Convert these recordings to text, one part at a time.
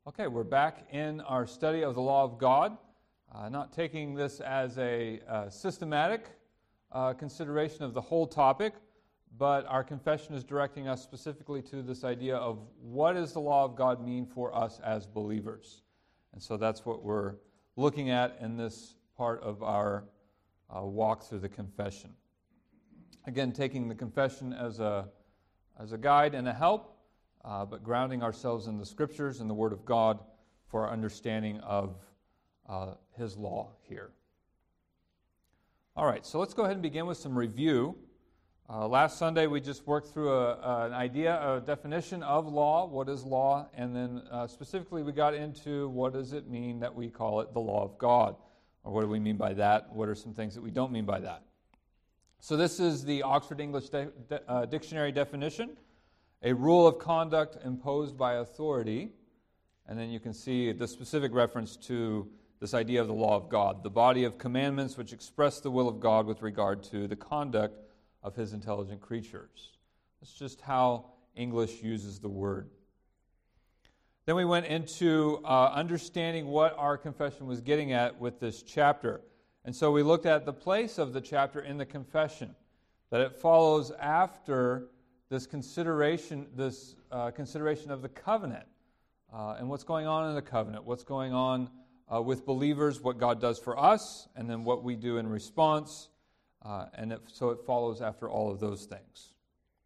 Okay, we're back in our study of the law of God, not taking this as a systematic consideration of the whole topic, but our confession is directing us specifically to this idea of what does the law of God mean for us as believers. And so that's what we're looking at in this part of our walk through the confession. Again, taking the confession as a guide and a help, but grounding ourselves in the Scriptures and the Word of God for our understanding of His law here. All right, so let's go ahead and begin with some review. Last Sunday we just worked through an idea, a definition of law, what is law, and then specifically we got into what does it mean that we call it the law of God, or what do we mean by that, what are some things that we don't mean by that. So this is the Oxford English Dictionary definition. A rule of conduct imposed by authority, and then you can see the specific reference to this idea of the law of God, the body of commandments which express the will of God with regard to the conduct of His intelligent creatures. That's just how English uses the word. Then we went into understanding what our confession was getting at with this chapter. And so we looked at the place of the chapter in the confession, that it follows after this consideration of the covenant and what's going on in the covenant, what's going on with believers, what God does for us, and then what we do in response. So it follows after all of those things.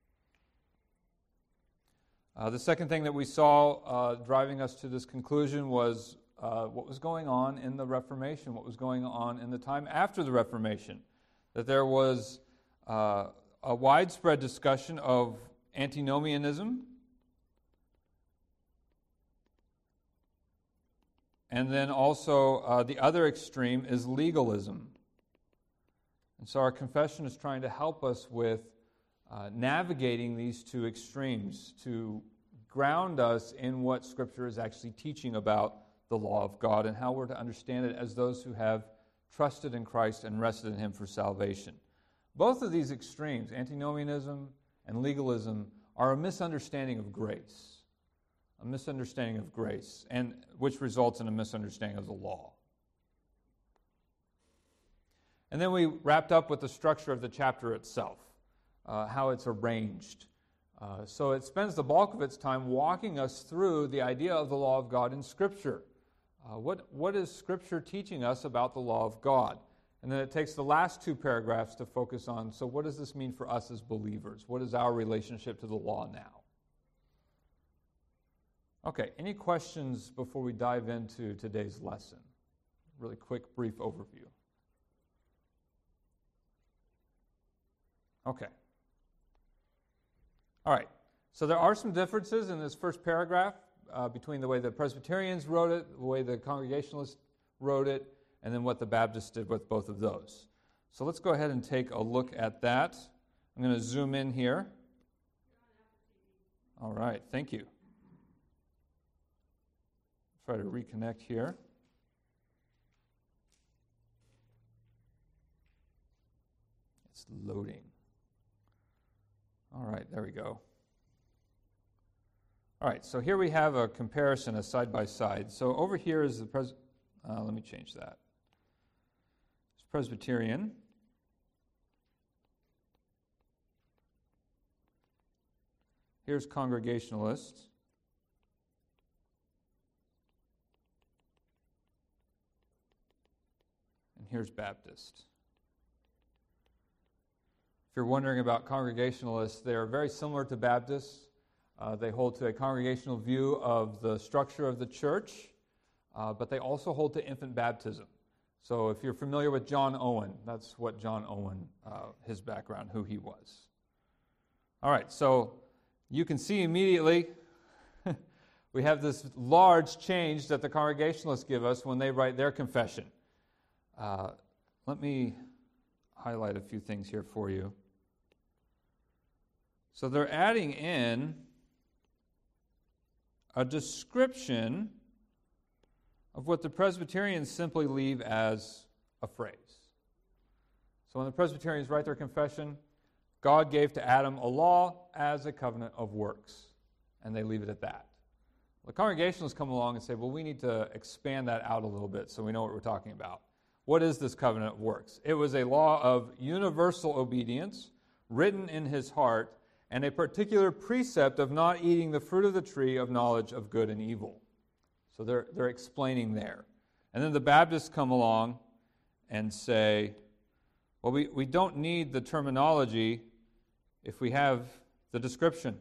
The second thing that we saw driving us to this conclusion was what was going on in the Reformation, what was going on in the time after the Reformation, that there was a widespread discussion of antinomianism, and then also the other extreme is legalism. And so our confession is trying to help us with navigating these two extremes, to ground us in what Scripture is actually teaching about the law of God and how we're to understand it as those who have trusted in Christ and rested in Him for salvation. Both of these extremes, antinomianism and legalism, are a misunderstanding of grace. A misunderstanding of grace, and which results in a misunderstanding of the law. And then we wrapped up with the structure of the chapter itself, how it's arranged. So it spends the bulk of its time walking us through the idea of the law of God in Scripture. What is Scripture teaching us about the law of God? And then it takes the last two paragraphs to focus on, so what does this mean for us as believers? What is our relationship to the law now? Okay, any questions before we dive into today's lesson? Really quick, brief overview. Okay. All right, so there are some differences in this first paragraph between the way the Presbyterians wrote it, the way the Congregationalists wrote it, and then what the Baptists did with both of those. So let's go ahead and take a look at that. I'm going to zoom in here. All right, thank you. Try to reconnect here. It's loading. All right, there we go. All right, so here we have a comparison, a side-by-side. So over here is the let me change that. It's Presbyterian. Here's Congregationalist. And here's Baptist. If you're wondering about Congregationalists, they are very similar to Baptists. They hold to a congregational view of the structure of the church, but they also hold to infant baptism. So if you're familiar with John Owen, that's what John Owen, his background, who he was. All right, so you can see immediately we have this large change that the Congregationalists give us when they write their confession. Let me highlight a few things here for you. So they're adding in a description of what the Presbyterians simply leave as a phrase. So when the Presbyterians write their confession, God gave to Adam a law as a covenant of works, and they leave it at that. The Congregationalists come along and say, well, we need to expand that out a little bit so we know what we're talking about. What is this covenant of works? It was a law of universal obedience, written in his heart, and a particular precept of not eating the fruit of the tree of knowledge of good and evil. So they're explaining there. And then the Baptists come along and say, well, we don't need the terminology if we have the description.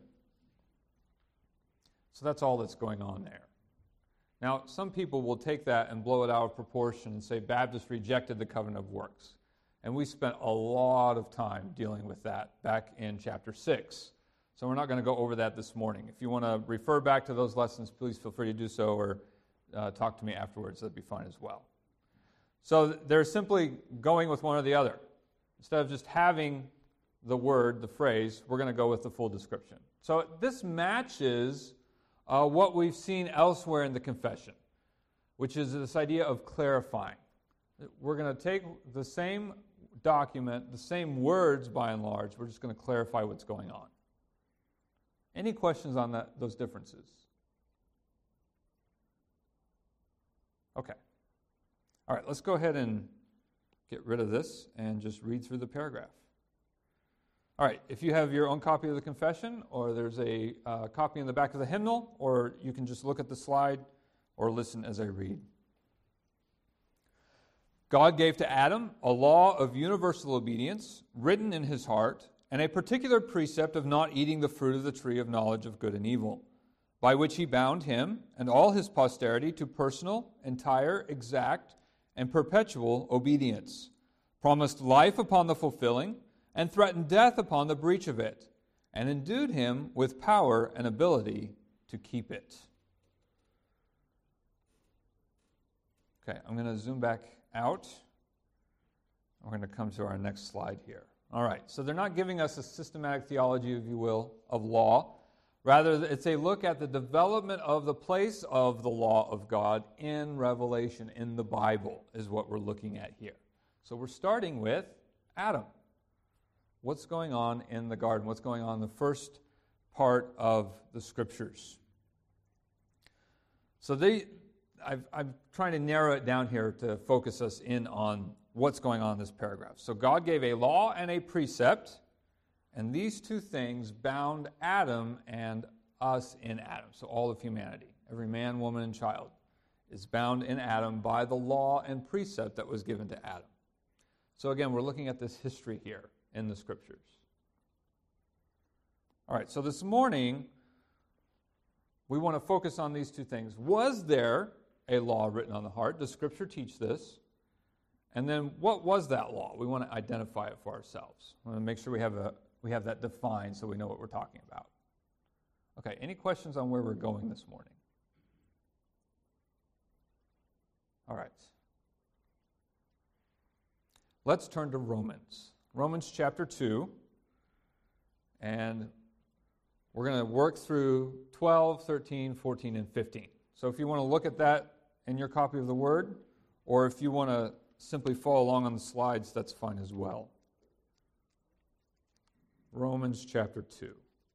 So that's all that's going on there. Now, some people will take that and blow it out of proportion and say Baptists rejected the covenant of works. And we spent a lot of time dealing with that back in chapter 6. So we're not going to go over that this morning. If you want to refer back to those lessons, please feel free to do so, or talk to me afterwards. That'd be fine as well. So they're simply going with one or the other. Instead of just having the word, the phrase, we're going to go with the full description. So this matches what we've seen elsewhere in the confession, which is this idea of clarifying. We're going to take the same document, the same words by and large, we're just going to clarify what's going on. Any questions on those differences? Okay. All right, let's go ahead and get rid of this and just read through the paragraph. All right, if you have your own copy of the confession, or there's a copy in the back of the hymnal, or you can just look at the slide or listen as I read. God gave to Adam a law of universal obedience, written in his heart, and a particular precept of not eating the fruit of the tree of knowledge of good and evil, by which he bound him and all his posterity to personal, entire, exact, and perpetual obedience, promised life upon the fulfilling, and threatened death upon the breach of it, and endued him with power and ability to keep it. Okay, I'm going to zoom back out. We're going to come to our next slide here. All right, so they're not giving us a systematic theology, if you will, of law. Rather, it's a look at the development of the place of the law of God in Revelation, in the Bible, is what we're looking at here. So we're starting with Adam. What's going on in the garden? What's going on in the first part of the Scriptures? So I'm trying to narrow it down here to focus us in on what's going on in this paragraph. So God gave a law and a precept, and these two things bound Adam and us in Adam, so all of humanity. Every man, woman, and child is bound in Adam by the law and precept that was given to Adam. So again, we're looking at this history here in the Scriptures. All right, so this morning, we want to focus on these two things. Was there a law written on the heart? Does Scripture teach this? And then what was that law? We want to identify it for ourselves. We want to make sure we have that defined so we know what we're talking about. Okay, any questions on where we're going this morning? All right. Let's turn to Romans. Romans chapter 2. And we're going to work through 12, 13, 14, and 15. So if you want to look at that in your copy of the Word, or if you want to simply follow along on the slides, that's fine as well. Romans chapter 2.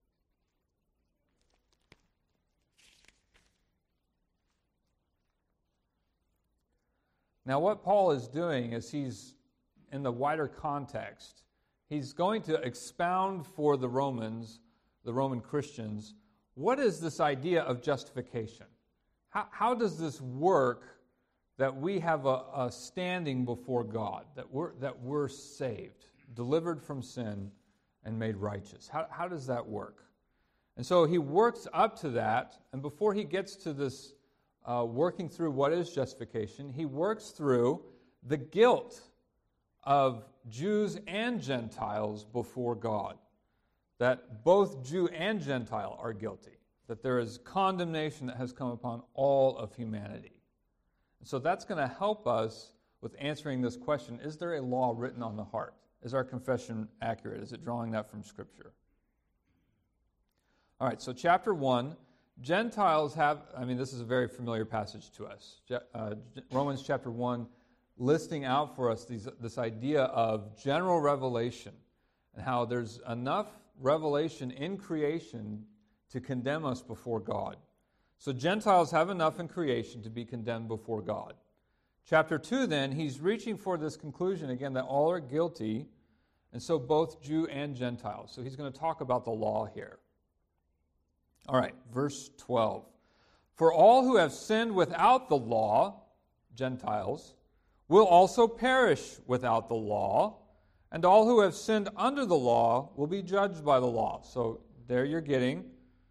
Now what Paul is doing is he's, in the wider context, he's going to expound for the Romans, the Roman Christians, what is this idea of justification? How does this work that we have a standing before God, that we're saved, delivered from sin, and made righteous? How does that work? And so he works up to that, and before he gets to this working through what is justification, he works through the guilt of Jews and Gentiles before God, that both Jew and Gentile are guilty, that there is condemnation that has come upon all of humanity. So that's going to help us with answering this question, is there a law written on the heart? Is our confession accurate? Is it drawing that from Scripture? All right, so chapter 1, Gentiles have, this is a very familiar passage to us. Romans chapter 1, listing out for us this idea of general revelation and how there's enough revelation in creation to condemn us before God. So Gentiles have enough in creation to be condemned before God. Chapter 2, then, he's reaching for this conclusion again that all are guilty, and so both Jew and Gentile. So he's going to talk about the law here. All right, verse 12. For all who have sinned without the law, Gentiles, will also perish without the law, and all who have sinned under the law will be judged by the law. So there you're getting.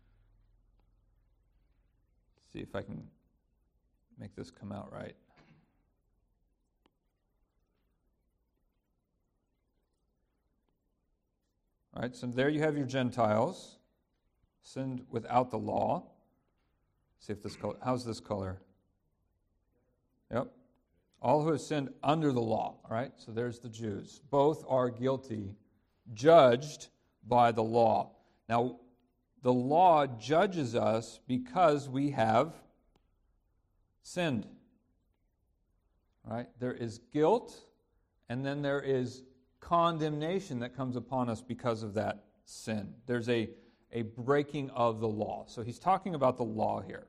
See if I can make this come out right. All right, so there you have your Gentiles, sinned without the law. See if this color, how's this color? Yep. All who have sinned under the law, all right? So there's the Jews. Both are guilty, judged by the law. Now, the law judges us because we have sinned. All right? There is guilt, and then there is condemnation that comes upon us because of that sin. There's a breaking of the law. So he's talking about the law here.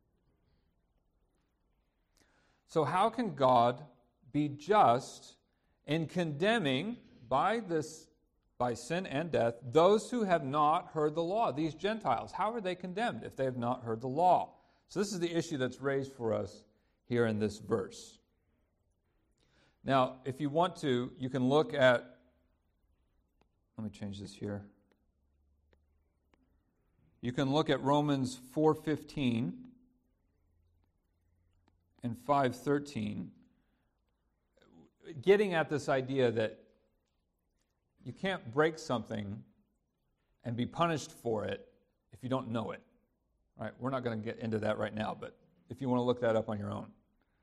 So how can God be just in condemning by sin and death those who have not heard the law? These Gentiles, how are they condemned if they have not heard the law? So this is the issue that's raised for us here in this verse. Now, if you want to, you can look at, let me change this here. You can look at Romans 4:15 and 5:13, getting at this idea that you can't break something and be punished for it if you don't know it. All right, we're not going to get into that right now, but if you want to look that up on your own.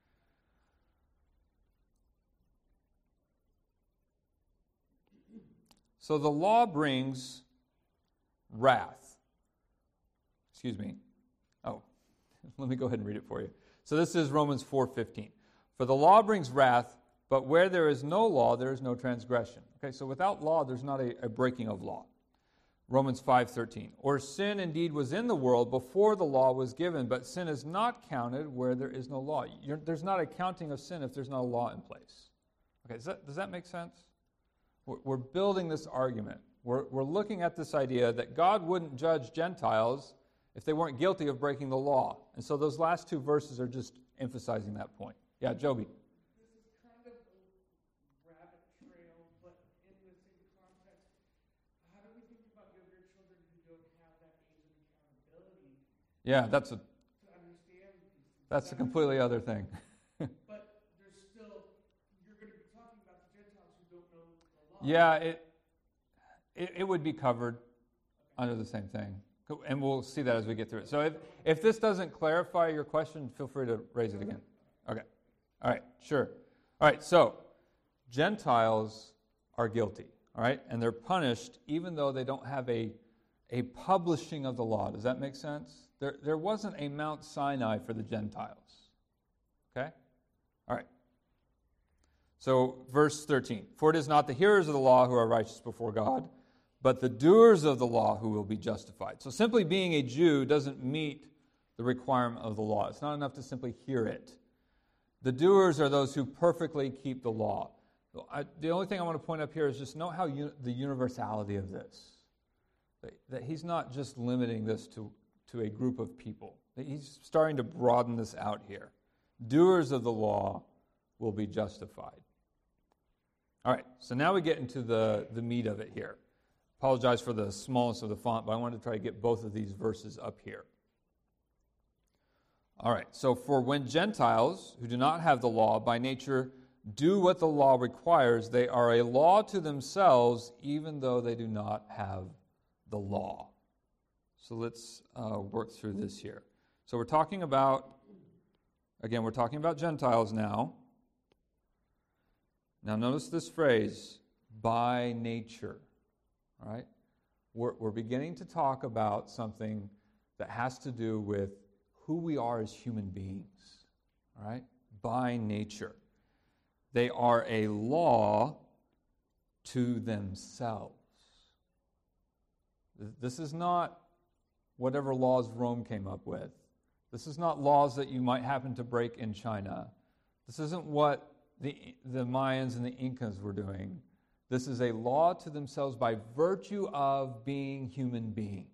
So the law brings wrath. Excuse me. Oh, let me go ahead and read it for you. So this is Romans 4:15. For the law brings wrath, but where there is no law, there is no transgression. Okay, so without law, there's not a breaking of law. Romans 5:13. Or sin indeed was in the world before the law was given, but sin is not counted where there is no law. There's not a counting of sin if there's no law in place. Okay, does that make sense? We're building this argument. We're looking at this idea that God wouldn't judge Gentiles if they weren't guilty of breaking the law. And so those last two verses are just emphasizing that point. Yeah, Joby. This is kind of a rabbit trail, but in the same context, how do we think about younger children who don't have that age of accountability? Yeah, that's to understand these things? That's a completely other thing. But there's still, you're going to be talking about the Gentiles who don't know the law. Yeah, it would be covered under the same thing. And we'll see that as we get through it. So if this doesn't clarify your question, feel free to raise it again. Okay. All right, sure. All right, so Gentiles are guilty, all right? And they're punished even though they don't have a publishing of the law. Does that make sense? There wasn't a Mount Sinai for the Gentiles. Okay? All right. So verse 13. For it is not the hearers of the law who are righteous before God, but the doers of the law who will be justified. So simply being a Jew doesn't meet the requirement of the law. It's not enough to simply hear it. The doers are those who perfectly keep the law. The only thing I want to point up here is just note how the universality of this. That he's not just limiting this to a group of people. He's starting to broaden this out here. Doers of the law will be justified. All right, so now we get into the meat of it here. Apologize for the smallness of the font, but I wanted to try to get both of these verses up here. All right, so for when Gentiles who do not have the law by nature do what the law requires, they are a law to themselves even though they do not have the law. So let's work through this here. So we're talking about Gentiles now. Now notice this phrase, by nature. All right? We're beginning to talk about something that has to do with who we are as human beings. All right? By nature. They are a law to themselves. This is not whatever laws Rome came up with. This is not laws that you might happen to break in China. This isn't what the Mayans and the Incas were doing. This is a law to themselves by virtue of being human beings.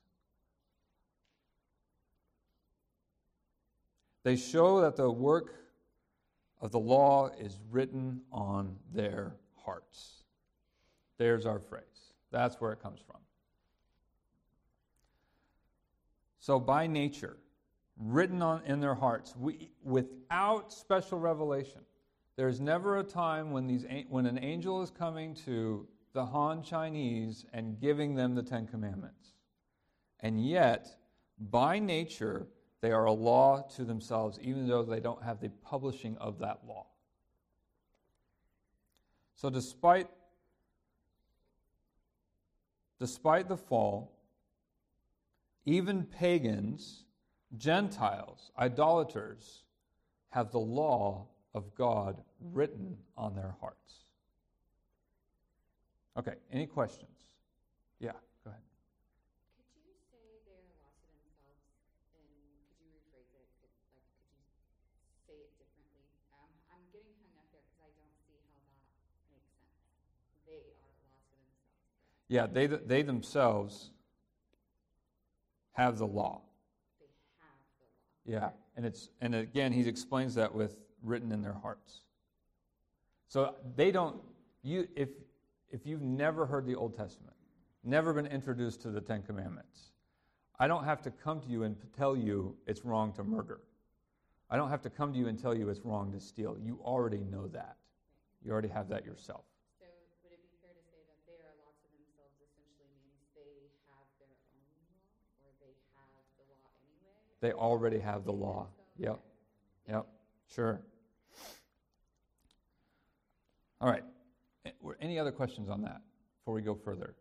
They show that the work of the law is written on their hearts. There's our phrase. That's where it comes from. So by nature, written in their hearts, without special revelation. There's never a time when an angel is coming to the Han Chinese and giving them the Ten Commandments. And yet, by nature, they are a law to themselves, even though they don't have the publishing of that law. So despite the fall, even pagans, Gentiles, idolaters, have the law of God written on their hearts. Okay, any questions? Yeah, go ahead. Could you say they're lost to themselves, and could you rephrase it? Could you say it differently? I'm getting hung up there because I don't see how that makes sense. They are lost to themselves. Yeah, they themselves have the law. They have the law. Yeah, and again, he explains that with written in their hearts. So they don't. If you've never heard the Old Testament, never been introduced to the Ten Commandments, I don't have to come to you and tell you it's wrong to murder. I don't have to come to you and tell you it's wrong to steal. You already know that. You already have that yourself. So would it be fair to say that they are lost to themselves essentially means they have their own law, or they have the law anyway? They already have the law. Yep. Sure. All right. Any other questions on that before we go further?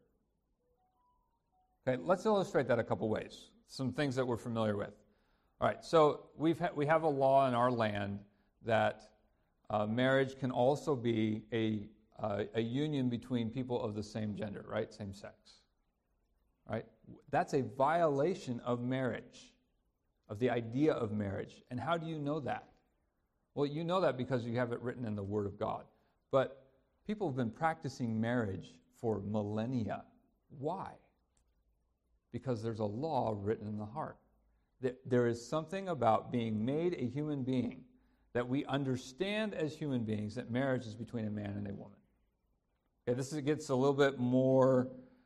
Okay, let's illustrate that a couple ways. Some things that we're familiar with. All right, so we have a law in our land that marriage can also be a union between people of the same gender, right? Same sex. Right? That's a violation of marriage, of the idea of marriage. And how do you know that? Well, you know that because you have it written in the Word of God. But people have been practicing marriage for millennia. Why? Because there's a law written in the heart. There is something about being made a human being that we understand as human beings that marriage is between a man and a woman. Okay, this gets a little bit more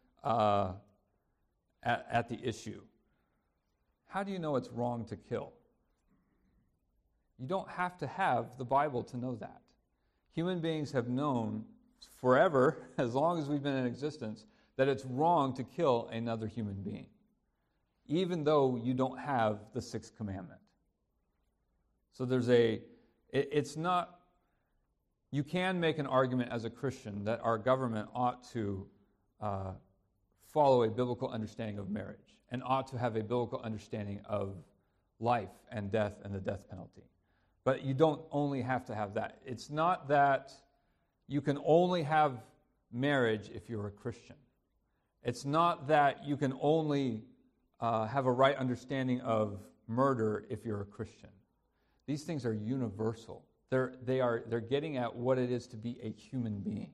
at the issue. How do you know it's wrong to kill? You don't have to have the Bible to know that. Human beings have known forever, as long as we've been in existence, that it's wrong to kill another human being, even though you don't have the sixth commandment. So it's not, you can make an argument as a Christian that our government ought to follow a biblical understanding of marriage and ought to have a biblical understanding of life and death and the death penalty. But you don't only have to have that. It's not that you can only have marriage if you're a Christian. It's not that you can only have a right understanding of murder if you're a Christian. These things are universal. They're getting at what it is to be a human being.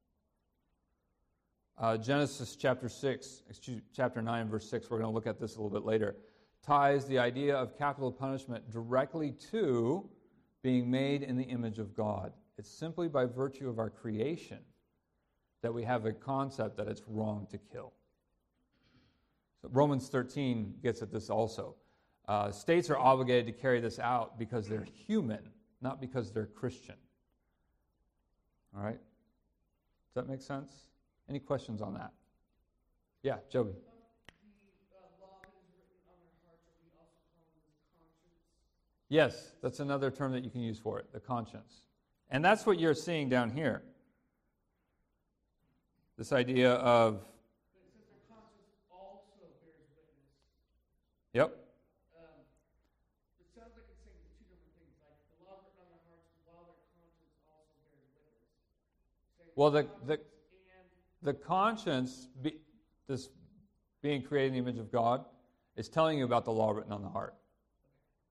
Genesis chapter 9, verse 6, we're going to look at this a little bit later, ties the idea of capital punishment directly to being made in the image of God. It's simply by virtue of our creation that we have a concept that it's wrong to kill. So Romans 13 gets at this also. States are obligated to carry this out because they're human, not because they're Christian. All right? Does that make sense? Any questions on that? Yeah, Joby. The law that is written on their hearts, or we also call it conscience. Yes, that's another term that you can use for it, the conscience. And that's what you're seeing down here. This idea of... But it says their conscience also bears witness. Yep. It sounds like it's saying two different things. Like the law written on their hearts while their conscience also bears witness. Well, the conscience, this being created in the image of God, is telling you about the law written on the heart.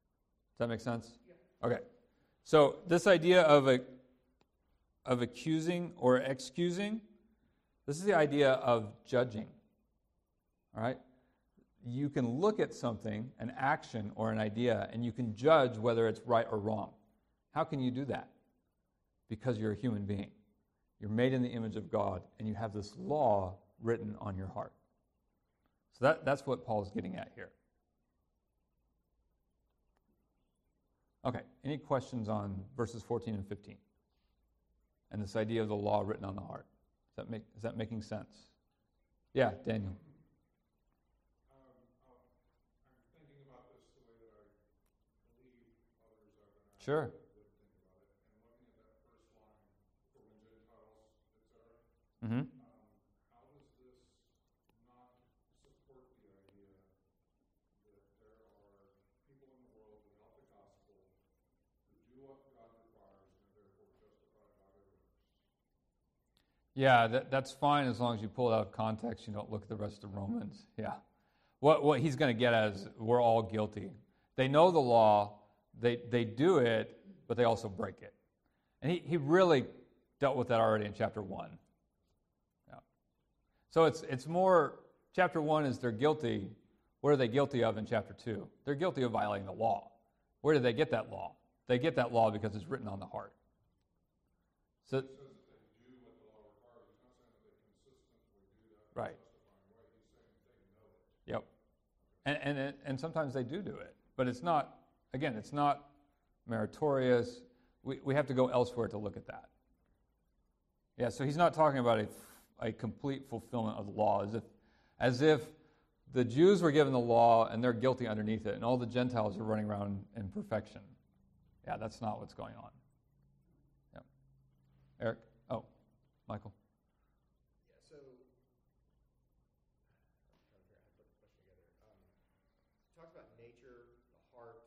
that make sense? Yeah. Okay. So this idea of accusing or excusing, this is the idea of judging. All right? You can look at something, an action or an idea, and you can judge whether it's right or wrong. How can you do that? Because you're a human being. You're made in the image of God, and you have this law written on your heart. So that's what Paul's getting at here. Okay, any questions on verses 14 and 15? And this idea of the law written on the heart. Is that making sense? Yeah, Daniel. I'm thinking about this the way that I believe others are going to Sure. would think about it. And looking at that first line, for when Gentiles, etc., Mm-hmm. how does this not support the idea that there are people in the world without the gospel who do what God requires and are therefore justified by their works? Yeah, that's fine as long as you pull it out of context. You don't look at the rest of Romans. Yeah. What he's going to get at is we're all guilty. They know the law, they do it, but they also break it. And he really dealt with that already in chapter 1. Yeah. So it's more, chapter 1 is they're guilty. What are they guilty of in chapter 2? They're guilty of violating the law. Where did they get that law? They get that law because it's written on the heart. So, It says that they do what the law requires. He's not saying that they consistently do that in a right. justifying way. He's saying they know it. Yep. And sometimes they do it. But it's not, again, it's not meritorious. We have to go elsewhere to look at that. Yeah, so he's not talking about a complete fulfillment of the law, as if the Jews were given the law and they're guilty underneath it, and all the Gentiles are running around in perfection. Yeah, that's not what's going on. Yeah. Eric? Oh, Michael. Yeah, so I'm trying to figure out how to put the question together. Talked about nature, the heart,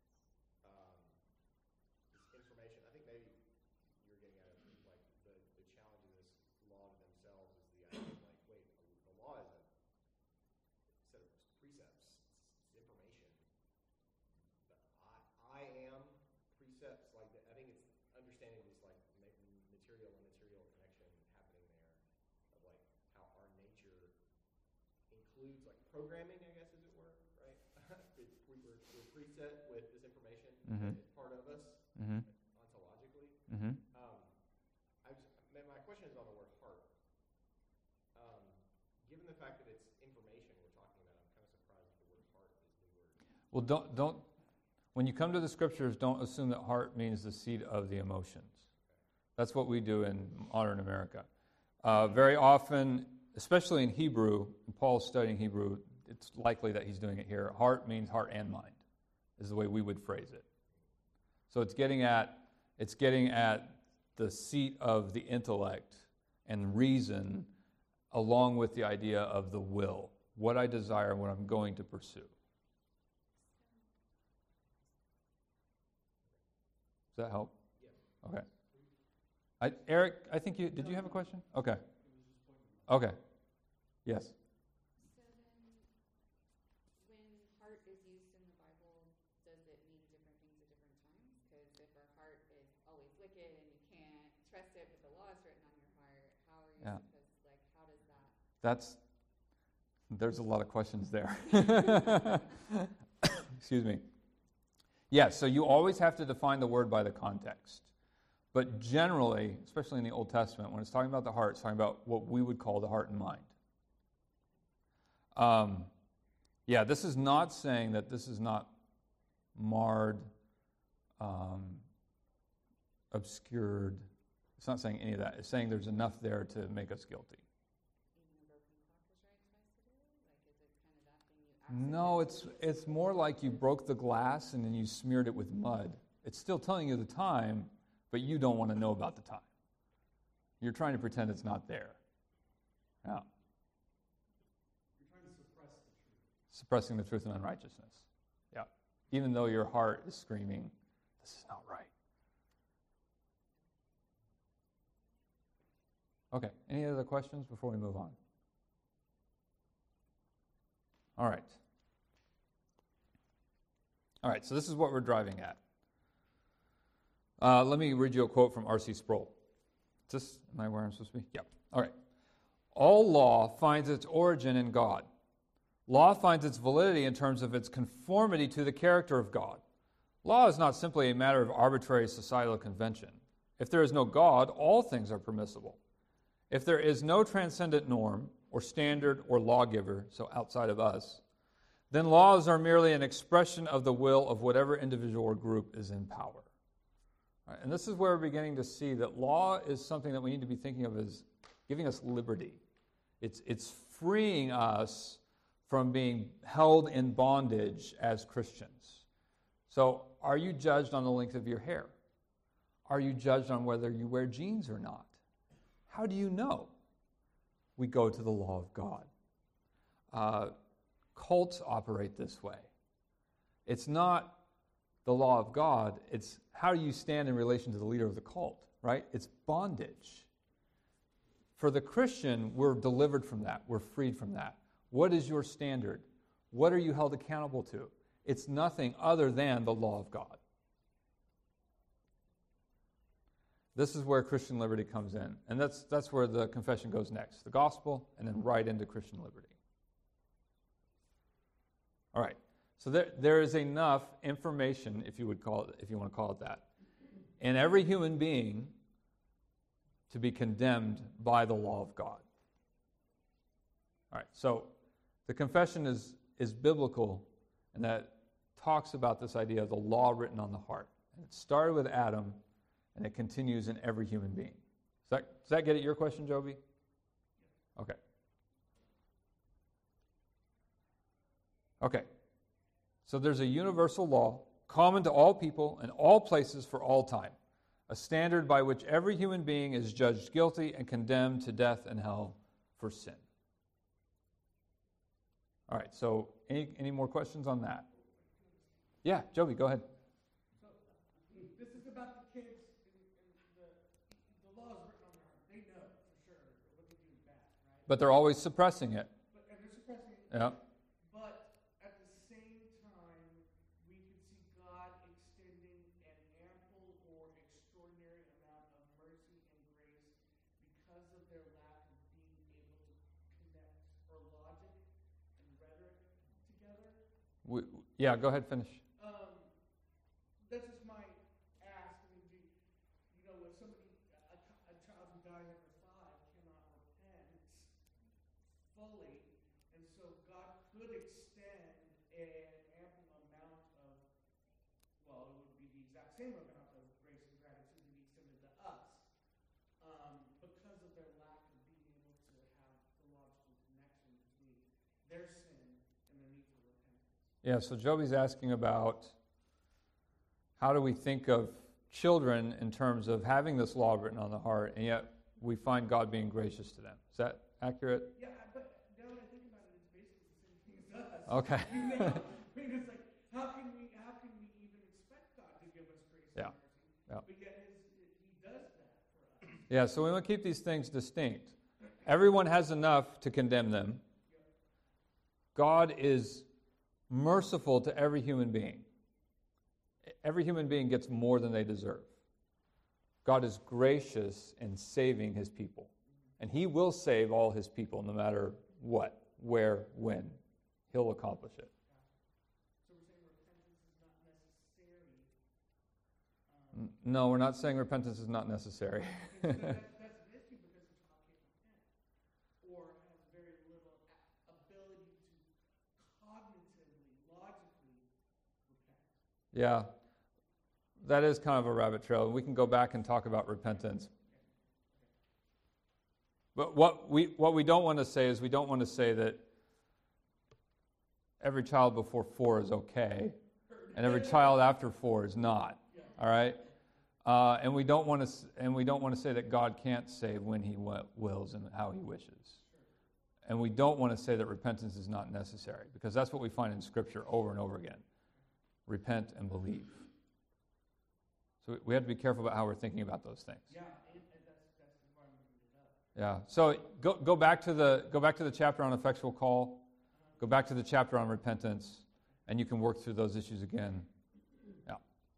this information. I think maybe you're getting at it, like the challenge of this law to themselves is the idea of like, wait, the law is a set of precepts, it's information. But I am precepts, like I think it's understanding this like material and immaterial connection happening there, of like how our nature includes like programming, I guess, as it were, right? we're preset with this information. Mm-hmm. It's part of us Mm-hmm. ontologically. Mm-hmm. My question is on the word heart. Given the fact that it's information we're talking about, I'm kind of surprised that the word heart is the word. Well, don't. When you come to the scriptures, don't assume that heart means the seat of the emotions. That's what we do in modern America. Very often, especially in Hebrew, and Paul's studying Hebrew, it's likely that he's doing it here. Heart means heart and mind, is the way we would phrase it. So it's getting at the seat of the intellect and reason, along with the idea of the will, what I desire, what I'm going to pursue. Does that help? Yes. Okay. Eric, I think did you have a question? Okay. Okay. Yes. So then, when heart is used in the Bible, does it mean different things at different times? Because if our heart is always wicked and you can't trust it, but the law is written on your heart, how are you supposed, like, how does that? There's a lot of questions there. Excuse me. Yes, so you always have to define the word by the context. But generally, especially in the Old Testament, when it's talking about the heart, it's talking about what we would call the heart and mind. This is not saying that this is not marred, obscured. It's not saying any of that. It's saying there's enough there to make us guilty. Even a broken clock is right twice a day? Like, is it kind of that thing you No, it's more like you broke the glass and then you smeared it with mud. It's still telling you the time, but you don't want to know about the time. You're trying to pretend it's not there. Yeah. You're trying to suppress the truth. Suppressing the truth and unrighteousness. Yeah. Even though your heart is screaming, this is not right. Okay. Any other questions before we move on? All right. All right, so this is what we're driving at. Let me read you a quote from R.C. Sproul. Am I where I'm supposed to be? Yep. All right. All law finds its origin in God. Law finds its validity in terms of its conformity to the character of God. Law is not simply a matter of arbitrary societal convention. If there is no God, all things are permissible. If there is no transcendent norm or standard or lawgiver, so outside of us, then laws are merely an expression of the will of whatever individual or group is in power. All right, and this is where we're beginning to see that law is something that we need to be thinking of as giving us liberty. It's freeing us from being held in bondage as Christians. So, are you judged on the length of your hair? Are you judged on whether you wear jeans or not? How do you know? We go to the law of God. Cults operate this way. It's not the law of God, it's how do you stand in relation to the leader of the cult, right? It's bondage. For the Christian, we're delivered from that. We're freed from that. What is your standard? What are you held accountable to? It's nothing other than the law of God. This is where Christian liberty comes in. And that's where the confession goes next. The gospel, and then right into Christian liberty. All right. So there is enough information, if you want to call it that, in every human being to be condemned by the law of God. All right. So the confession is biblical, and that talks about this idea of the law written on the heart. And it started with Adam, and it continues in every human being. Does that get at your question, Joby? Okay. Okay. So there's a universal law, common to all people and all places for all time, a standard by which every human being is judged guilty and condemned to death and hell for sin. All right, so any more questions on that? Yeah, Joby, go ahead. So, this is about the kids, and the law is written on their heart. They know for sure what they do is bad, right? But they're always suppressing it. And they're suppressing it. Yeah. But at the same time, we can see God extending an ample or extraordinary amount of mercy and grace because of their lack of being able to connect or logic and rhetoric together. Yeah, go ahead, finish. That's just my ask. I mean, you know, if somebody, a child who dies after 5 cannot repent fully, and so God could extend an ample amount of, well, it would be the exact same amount of grace and gratitude to be extended to us, because of their lack of being able to have the logical connection between their sin and their need for repentance. Yeah, so Joby's asking about how do we think of children in terms of having this law written on the heart, and yet we find God being gracious to them. Is that accurate? Yeah, but now that I think about it, it's basically the same thing as us. Okay. You know? I mean, it's like, how can we even expect God to give us grace and mercy? Yeah. But yet He does that for us. Yeah, so we want to keep these things distinct. Everyone has enough to condemn them. God is merciful to every human being. Every human being gets more than they deserve. God is gracious in saving His people. And He will save all His people no matter what, where, when. He'll accomplish it. So we're saying repentance is not necessary. No, we're not saying repentance is not necessary. That's an issue because the child can't repent or has very little ability to cognitively, logically repent. Yeah, that is kind of a rabbit trail. We can go back and talk about repentance. But what we don't want to say is we don't want to say that every child before 4 is okay, and every child after 4 is not. All right, and we don't want to say that God can't save when He wills and how He wishes. And we don't want to say that repentance is not necessary, because that's what we find in Scripture over and over again. Repent and believe. So we have to be careful about how we're thinking about those things. Yeah, and that's why I'm bringing it up. Yeah. So go back to the chapter on effectual call. Go back to the chapter on repentance, and you can work through those issues again. Yeah.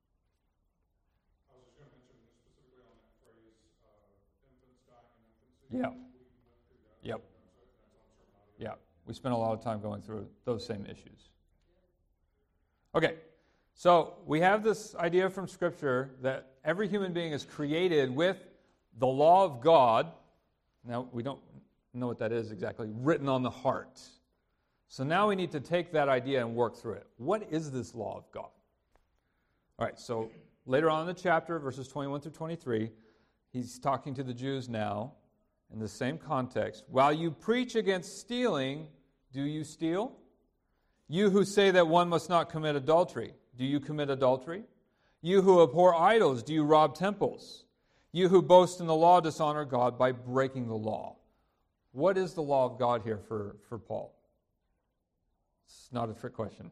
I was just going to mention specifically on that phrase, infants dying in infancy. Yeah. We went through that. Yep. That's on Sermon. Yeah. We spent a lot of time going through those same issues. Okay. So we have this idea from Scripture that every human being is created with the law of God. Now, we don't know what that is exactly, written on the heart. So now we need to take that idea and work through it. What is this law of God? All right, so later on in the chapter, verses 21 through 23, he's talking to the Jews now in the same context. While you preach against stealing, do you steal? You who say that one must not commit adultery, do you commit adultery? You who abhor idols, do you rob temples? You who boast in the law dishonor God by breaking the law. What is the law of God here for Paul? It's not a trick question.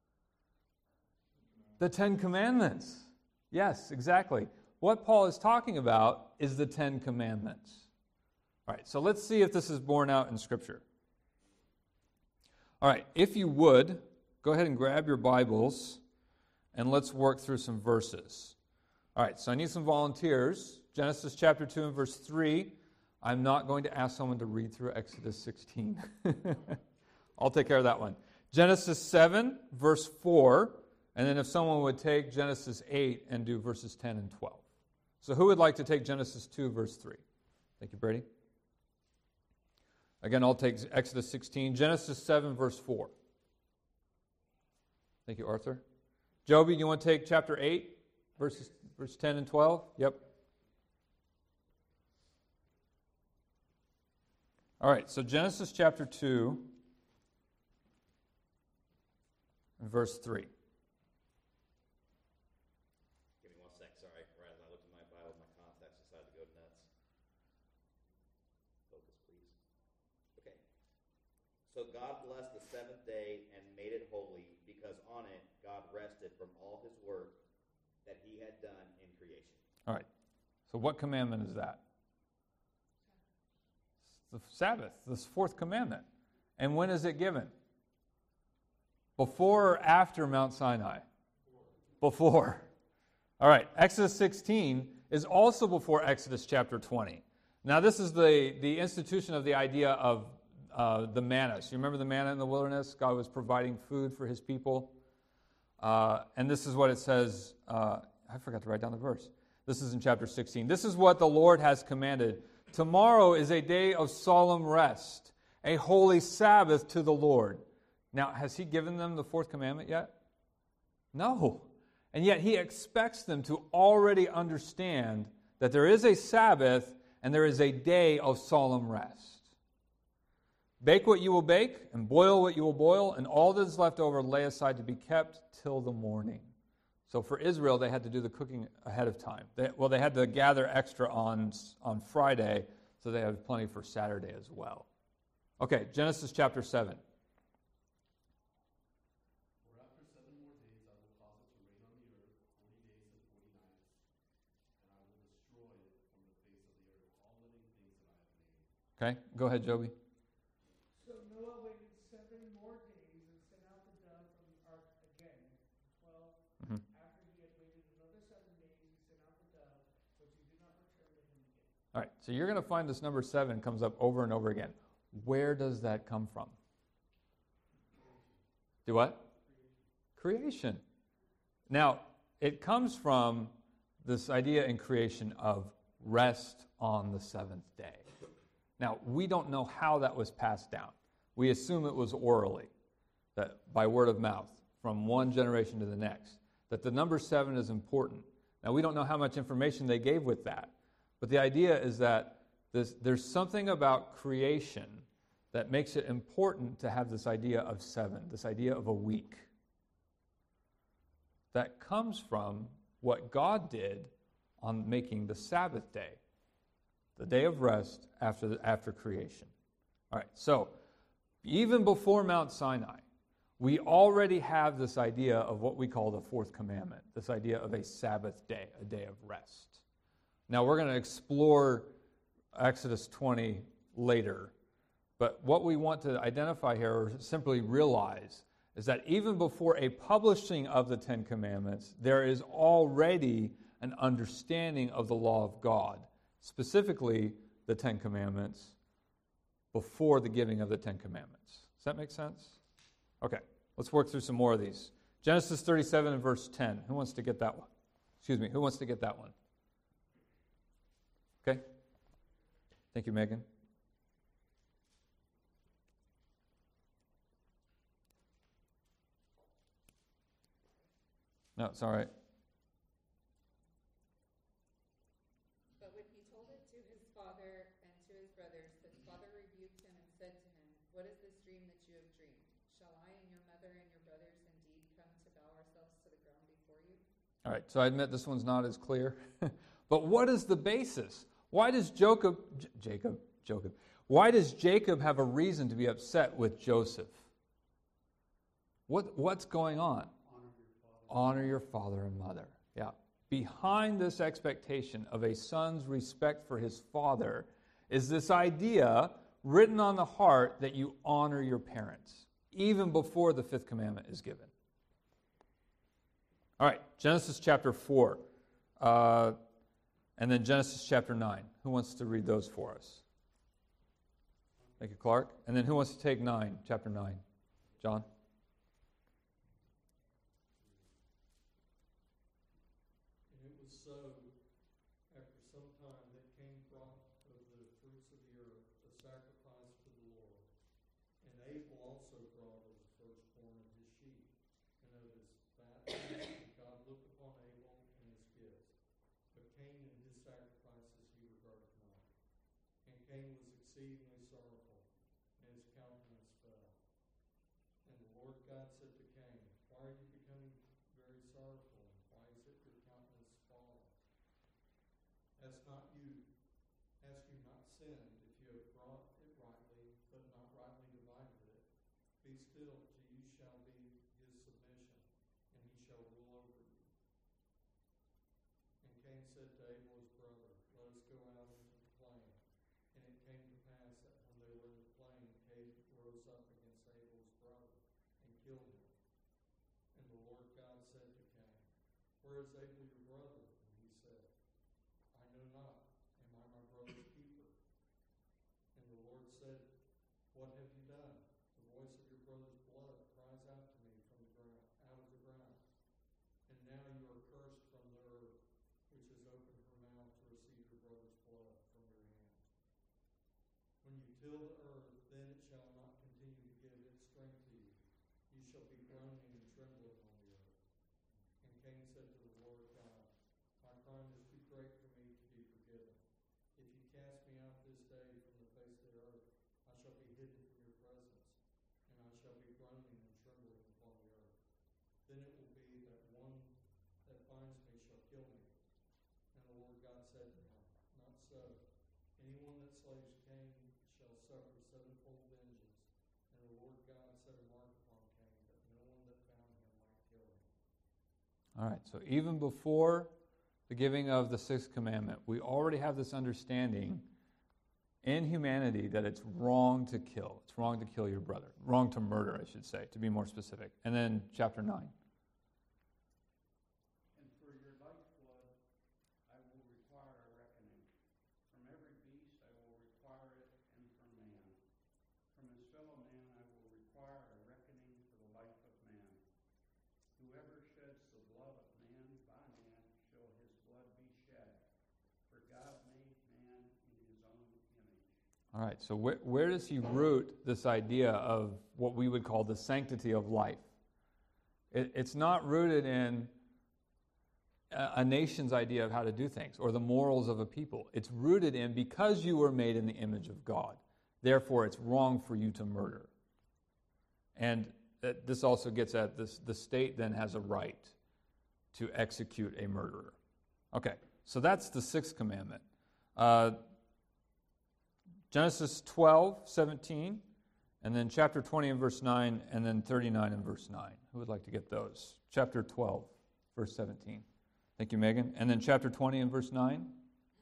The Ten Commandments. Yes, exactly. What Paul is talking about is the Ten Commandments. All right, so let's see if this is borne out in Scripture. All right, if you would, go ahead and grab your Bibles, and let's work through some verses. All right, so I need some volunteers. Genesis chapter 2 and verse 3. I'm not going to ask someone to read through Exodus 16. I'll take care of that one. Genesis 7, verse 4. And then if someone would take Genesis 8 and do verses 10 and 12. So who would like to take Genesis 2, verse 3? Thank you, Brady. Again, I'll take Exodus 16. Genesis 7, verse 4. Thank you, Arthur. Joby, you want to take chapter 8, verse 10 and 12? Yep. All right, so Genesis chapter 2 and verse 3. Give me 1 sec, sorry. Right as I looked at my Bible, my contacts decided to go nuts. Focus, please. Okay. So God blessed the seventh day and made it holy, because on it God rested from all his work that he had done in creation. All right, so what commandment is that? The Sabbath, this fourth commandment. And when is it given? Before or after Mount Sinai? Before. All right, Exodus 16 is also before Exodus chapter 20. Now this is the institution of the idea of the manna. So you remember the manna in the wilderness? God was providing food for his people. And this is what it says. I forgot to write down the verse. This is in chapter 16. This is what the Lord has commanded. Tomorrow is a day of solemn rest, a holy Sabbath to the Lord. Now, has he given them the fourth commandment yet? No. And yet he expects them to already understand that there is a Sabbath and there is a day of solemn rest. Bake what you will bake and boil what you will boil, and all that is left over lay aside to be kept till the morning. So for Israel, they had to do the cooking ahead of time. They had to gather extra on Friday, so they have plenty for Saturday as well. Okay, Genesis chapter 7. For after 7 more days I will cause it to rain on the earth 40 days and 40 nights, and I will destroy from the face of the earth all living things that I have made. Okay, go ahead, Joby. So Noah waited 7 more days and sent out the dove from the ark again. 12. Mhm. After he had waited another 7 days, he sent out the dove, but she did not return to him again. All right, so you're going to find this number 7 comes up over and over again. Where does that come from? Do what? Creation. Now, it comes from this idea in creation of rest on the seventh day. Now, we don't know how that was passed down. We assume it was orally, that by word of mouth, from one generation to the next, that the number 7 is important. Now, we don't know how much information they gave with that, but the idea is that there's something about creation that makes it important to have this idea of 7, this idea of a week. That comes from what God did on making the Sabbath day, the day of rest after creation. All right, so even before Mount Sinai, we already have this idea of what we call the fourth commandment, this idea of a Sabbath day, a day of rest. Now, we're going to explore Exodus 20 later, but what we want to identify here or simply realize is that even before a publishing of the Ten Commandments, there is already an understanding of the law of God, specifically the Ten Commandments, before the giving of the Ten Commandments. Does that make sense? Okay, let's work through some more of these. Genesis 37 and verse 10. Who wants to get that one? Who wants to get that one? Okay. Thank you, Megan. No, it's all right. But when he told it to his father and to his brothers, his father rebuked him and said to him, "What is this dream that you have dreamed? Shall I and your mother and your brothers indeed come to bow ourselves to the ground before you?" All right, so I admit this one's not as clear. But what is the basis? Why does Why does Jacob have a reason to be upset with Joseph? What's going on? Honor your father and mother. Yeah. Behind this expectation of a son's respect for his father is this idea written on the heart that you honor your parents, even before the fifth commandment is given. All right, Genesis chapter 4, and then Genesis chapter 9. Who wants to read those for us? Thank you, Clark. And then who wants to take chapter 9? John? And it was so, after some time, that Cain brought of the fruits of the earth a sacrifice to the Lord. And Abel also brought of the firstborn of his sheep and of his fat. And God looked upon Abel and his gifts, but Cain and his sacrifices he regarded not. And Cain was exceedingly sorrowful, and his countenance fell. And the Lord God said to Cain, "Why are you becoming very sorrowful, and why is it your countenance fallen? Has you not sinned, if you have brought it rightly, but not rightly divided it? Be still, till you shall be his submission, and he shall rule over you." And Cain said to Abel his brother, "Let us go out into the plain." And it came to pass that when they were in the plain, Cain rose up against Abel his brother, and killed him. And the Lord God said to Cain, "Where is Abel your brother?" And he said, "I know not. Am I my brother's keeper?" And the Lord said, "What have you done? The voice of your brother's blood cries out to me from the ground, out of the ground. And now you are cursed from the earth, which has opened her mouth to receive your brother's blood from your hand. When you till the earth, then it shall not continue to give its strength to you. You shall be groaning and trembling on the earth." And Cain said to the Lord God, "My crime is too great for me to be forgiven. If you cast me out this day from the face of the earth, I shall be hidden from your presence, and I shall be groaning and trembling upon the earth. Then it will be that one that finds me shall kill me." And the Lord God said to him, "Not so. Anyone that slays Cain shall suffer sevenfold vengeance." And the Lord God set a mark upon Cain, that no one that found him might kill him. All right, so even before the giving of the sixth commandment, we already have this understanding in humanity that it's wrong to kill. It's wrong to kill your brother. Wrong to murder, I should say, to be more specific. And then chapter 9. "And for your lifeblood I will require a reckoning. From every beast I will require it, and from man. From his fellow man I will require a reckoning for the life of man. Whoever sheds the blood of man, by man shall his blood be shed. For God made man in his own image." All right, so where does he root this idea of what we would call the sanctity of life? It's not rooted in a nation's idea of how to do things or the morals of a people. It's rooted in because you were made in the image of God. Therefore, it's wrong for you to murder. And this also gets at this: the state then has a right to execute a murderer. Okay, so that's the sixth commandment. Genesis 12:17, and then chapter 20 and verse 9, and then 39 and verse 9. Who would like to get those? Chapter 12, verse 17. Thank you, Megan. And then chapter 20 and verse 9.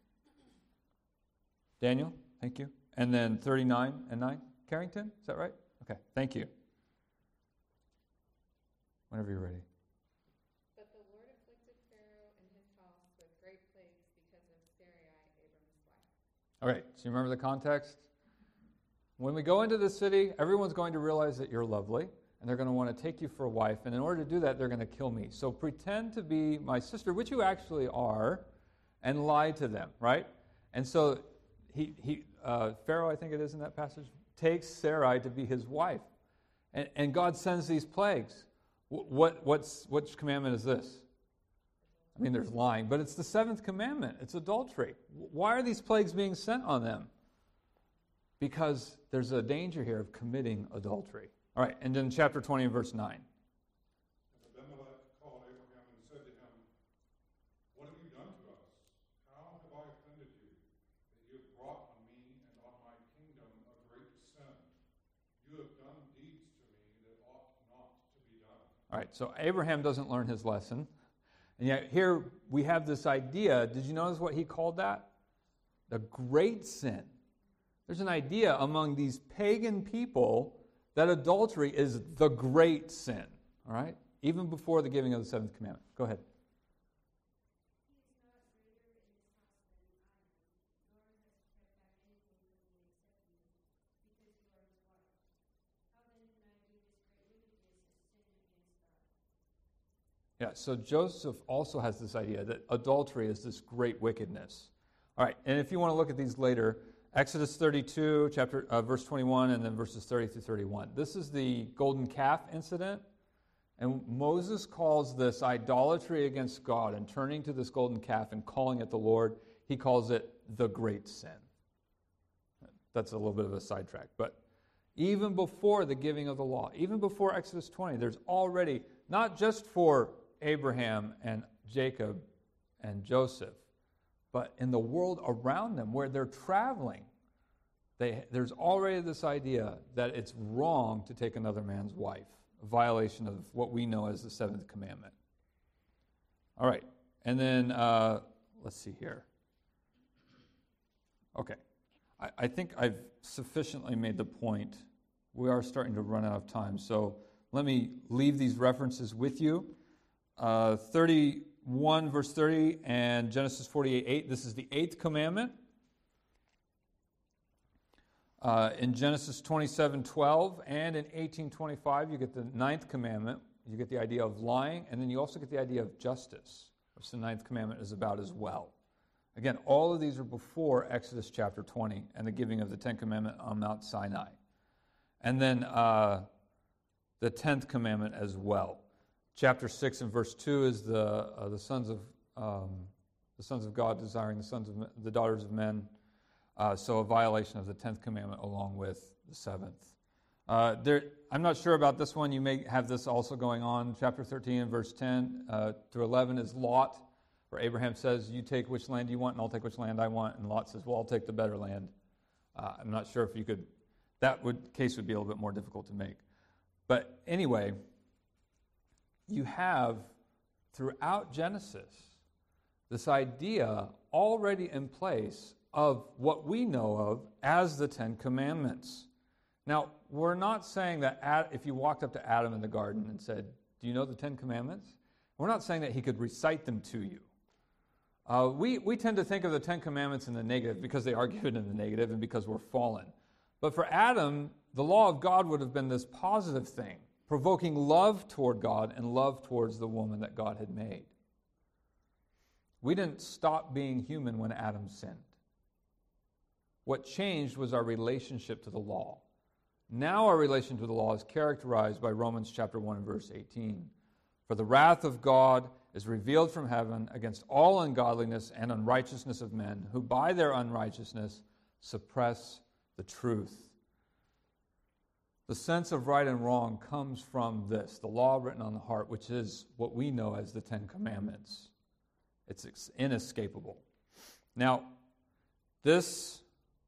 Daniel, thank you. And then 39 and 9. Carrington, is that right? Okay, thank you. whenever you're ready. But the Lord afflicted Pharaoh and his house with great plagues because of Sarai, Abram's wife. All right, so you remember the context? When we go into the city, everyone's going to realize that you're lovely, and they're going to want to take you for a wife, and in order to do that, they're going to kill me. So pretend to be my sister, which you actually are, and lie to them, right? And so Pharaoh, I think it is in that passage, takes Sarai to be his wife. And God sends these plagues. Which commandment is this? I mean, there's lying, but it's the seventh commandment. It's adultery. Why are these plagues being sent on them? Because there's a danger here of committing adultery. All right, and then chapter 20 and verse 9. And Abimelech called Abraham and said to him, "What have you done to us? How have I offended you, that you have brought on me and on my kingdom a great sin? You have done deeds to me that ought not to be done." All right, so Abraham doesn't learn his lesson. And yet here we have this idea. Did you notice what he called that? The great sin. There's an idea among these pagan people that adultery is the great sin. All right? Even before the giving of the seventh commandment. Go ahead. Yeah, so Joseph also has this idea that adultery is this great wickedness. All right, and if you want to look at these later, Exodus 32, verse 21, and then verses 30 through 31. This is the golden calf incident, and Moses calls this idolatry against God and turning to this golden calf and calling it the Lord. He calls it the great sin. That's a little bit of a sidetrack, but even before the giving of the law, even before Exodus 20, there's already, not just for Abraham and Jacob and Joseph, but in the world around them where they're traveling, there's already this idea that it's wrong to take another man's wife, a violation of what we know as the seventh commandment. All right, and then let's see here. Okay, I think I've sufficiently made the point. We are starting to run out of time, so let me leave these references with you. 31 verse 30 and Genesis 48:8. This is the eighth commandment. In Genesis 27:12 and in 18:25, you get the ninth commandment. You get the idea of lying, and then you also get the idea of justice, which the ninth commandment is about as well. Again, all of these are before Exodus chapter 20 and the giving of the 10th commandment on Mount Sinai. And then the 10th commandment as well. Chapter 6 and verse 2 is the sons of God desiring the daughters of men. So a violation of the 10th commandment along with the 7th. I'm not sure about this one. You may have this also going on. Chapter 13 and verse 10 through 11 is Lot, where Abraham says, "You take which land you want, and I'll take which land I want." And Lot says, "Well, I'll take the better land." I'm not sure if you could. Case would be a little bit more difficult to make. But anyway, you have throughout Genesis this idea already in place of what we know of as the 10 Commandments. Now, we're not saying that if you walked up to Adam in the garden and said, "Do you know the 10 Commandments?" We're not saying that he could recite them to you. We tend to think of the 10 Commandments in the negative because they are given in the negative and because we're fallen. But for Adam, the law of God would have been this positive thing, provoking love toward God and love towards the woman that God had made. We didn't stop being human when Adam sinned. What changed was our relationship to the law. Now our relation to the law is characterized by Romans chapter 1 and verse 18. "For the wrath of God is revealed from heaven against all ungodliness and unrighteousness of men, who by their unrighteousness suppress the truth." The sense of right and wrong comes from this, the law written on the heart, which is what we know as the 10 Commandments. It's inescapable. Now, this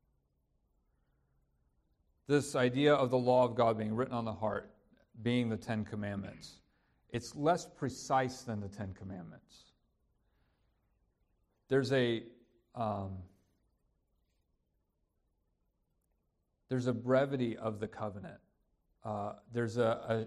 idea of the law of God being written on the heart, being the 10 Commandments, it's less precise than the 10 Commandments. There's a brevity of the covenant. There's an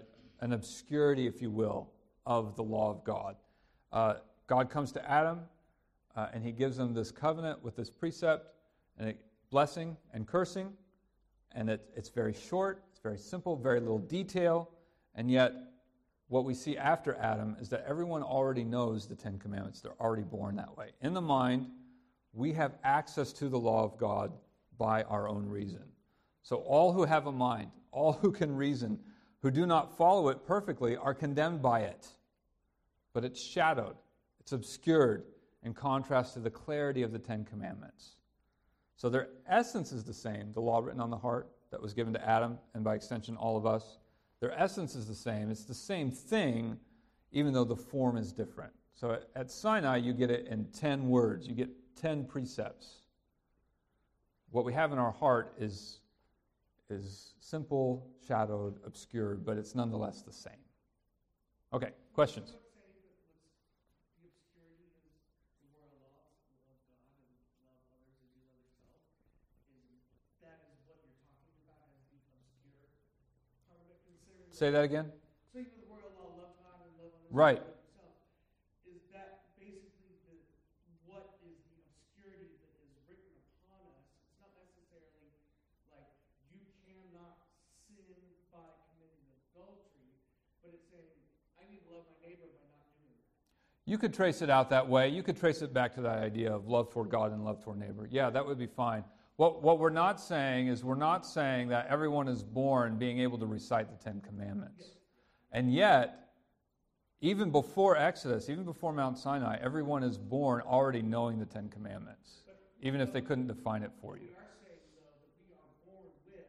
an obscurity, if you will, of the law of God. God comes to Adam, and he gives him this covenant with this precept, and blessing and cursing, and it's very short, it's very simple, very little detail, and yet what we see after Adam is that everyone already knows the Ten Commandments. They're already born that way. In the mind, we have access to the law of God by our own reason. So all who have a mind, all who can reason, who do not follow it perfectly, are condemned by it. But it's shadowed, it's obscured in contrast to the clarity of the Ten Commandments. So their essence is the same, the law written on the heart that was given to Adam, and by extension all of us. Their essence is the same. It's the same thing, even though the form is different. So at Sinai, you get it in 10 words. You get 10 precepts. What we have in our heart is simple, shadowed, obscured, but it's nonetheless the same. Okay, questions? The obscurity is the moral laws, love God and love others as you love yourself. That is what you're talking about as the obscure part of it, considering. Say that again? So even the moral law, love God and love others Right. as you love yourself. Is that basically what is the obscurity that is written upon us? It's not necessarily like you cannot sin by committing adultery, but it's saying I need to love my neighbor by not doing that. You could trace it out that way. You could trace it back to that idea of love for God and love for neighbor. Yeah, that would be fine. What we're not saying is we're not saying that everyone is born being able to recite the Ten Commandments. And yet, even before Exodus, even before Mount Sinai, everyone is born already knowing the Ten Commandments, even if they couldn't define it for you. We are saying, though, that we are born with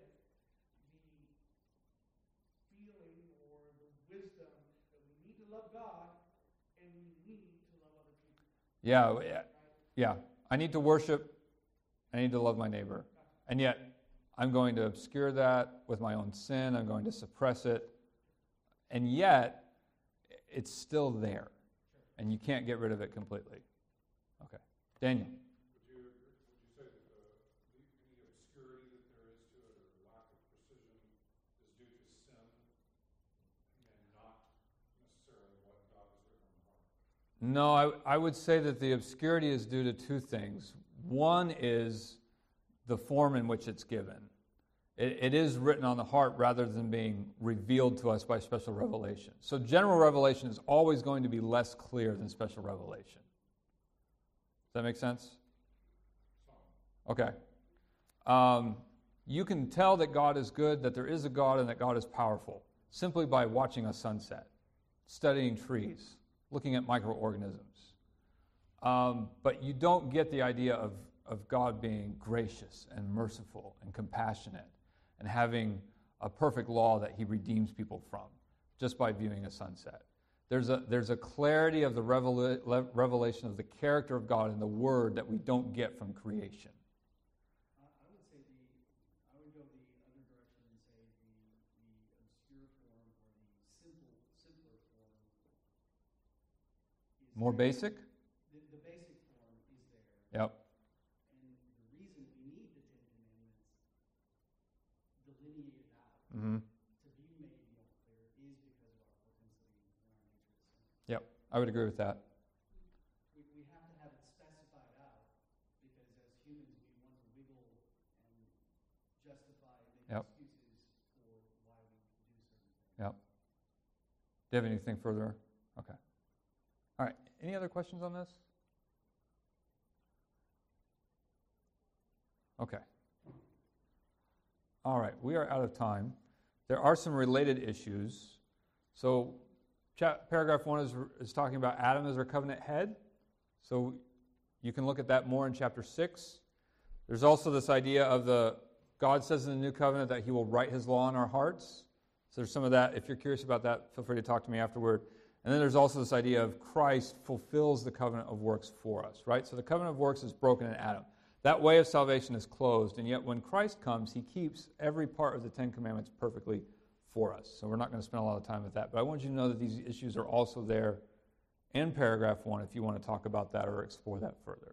the feeling or the wisdom that we need to love God and we need to love other people. Yeah. I need to worship. I need to love my neighbor. And yet, I'm going to obscure that with my own sin. I'm going to suppress it. And yet, it's still there. And you can't get rid of it completely. Okay. Daniel. Would you say that the obscurity that there is to it, or the lack of precision, is due to sin and not necessarily what God has written on the heart? No, I would say that the obscurity is due to two things. One is the form in which it's given. It is written on the heart rather than being revealed to us by special revelation. So general revelation is always going to be less clear than special revelation. Does that make sense? Okay. You can tell that God is good, that there is a God, and that God is powerful simply by watching a sunset, studying trees, looking at microorganisms. But you don't get the idea of God being gracious and merciful and compassionate and having a perfect law that he redeems people from just by viewing a sunset. There's a clarity of the revelation of the character of God in the Word that we don't get from creation. I would go the other direction and say the obscure form or the simpler form is More there. basic? The basic form is Yep. there. And the reason we need the Ten Commandments delineated out Mm-hmm. to be made more clear is because of our propensity and our nature to sin. Yep. I would agree with that. We have to have it specified out because as humans we want to wiggle and justify and make Yep. excuses for why we do certain things. Yep. Do you have anything further? Okay. All right. Any other questions on this? Okay. All right. We are out of time. There are some related issues. So paragraph 1 is talking about Adam as our covenant head. So you can look at that more in chapter 6. There's also this idea of God says in the new covenant that he will write his law in our hearts. So there's some of that. If you're curious about that, feel free to talk to me afterward. And then there's also this idea of Christ fulfills the covenant of works for us, right? So the covenant of works is broken in Adam. That way of salvation is closed, and yet when Christ comes, he keeps every part of the Ten Commandments perfectly for us. So we're not going to spend a lot of time with that. But I want you to know that these issues are also there in paragraph 1 if you want to talk about that or explore that further.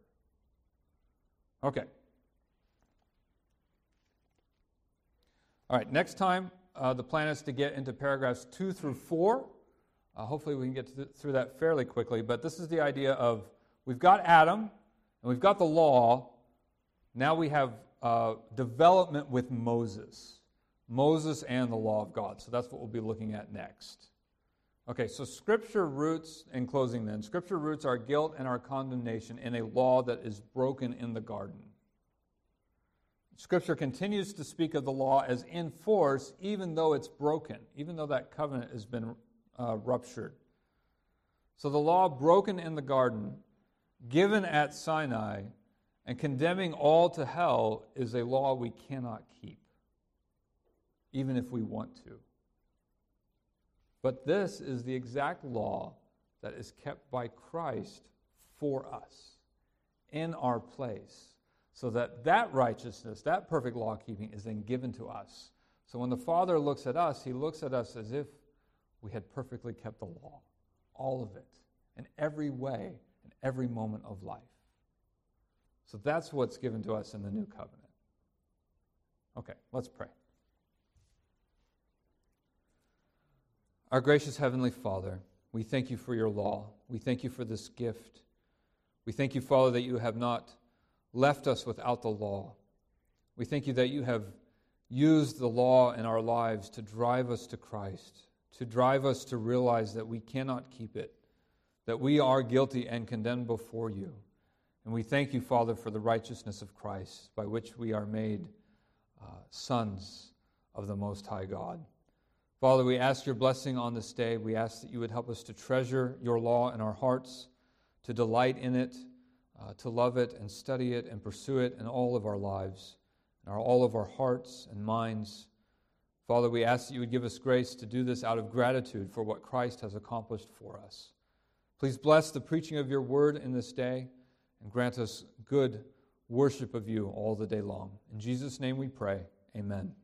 Okay. All right, next time the plan is to get into paragraphs 2 through 4. Hopefully we can get through that fairly quickly. But this is the idea of we've got Adam and we've got the law. Now we have development with Moses. Moses and the law of God. So that's what we'll be looking at next. Okay, so Scripture roots, in closing then, Scripture roots our guilt and our condemnation in a law that is broken in the garden. Scripture continues to speak of the law as in force even though it's broken, even though that covenant has been ruptured. So the law broken in the garden, given at Sinai, and condemning all to hell is a law we cannot keep, even if we want to. But this is the exact law that is kept by Christ for us, in our place, so that that righteousness, that perfect law-keeping is then given to us. So when the Father looks at us, He looks at us as if we had perfectly kept the law, all of it, in every way, in every moment of life. So that's what's given to us in the new covenant. Okay, let's pray. Our gracious Heavenly Father, we thank you for your law. We thank you for this gift. We thank you, Father, that you have not left us without the law. We thank you that you have used the law in our lives to drive us to Christ, to drive us to realize that we cannot keep it, that we are guilty and condemned before you. And we thank you, Father, for the righteousness of Christ, by which we are made sons of the Most High God. Father, we ask your blessing on this day. We ask that you would help us to treasure your law in our hearts, to delight in it, to love it and study it and pursue it in all of our lives, in all of our hearts and minds. Father, we ask that you would give us grace to do this out of gratitude for what Christ has accomplished for us. Please bless the preaching of your word in this day and grant us good worship of you all the day long. In Jesus' name we pray. Amen.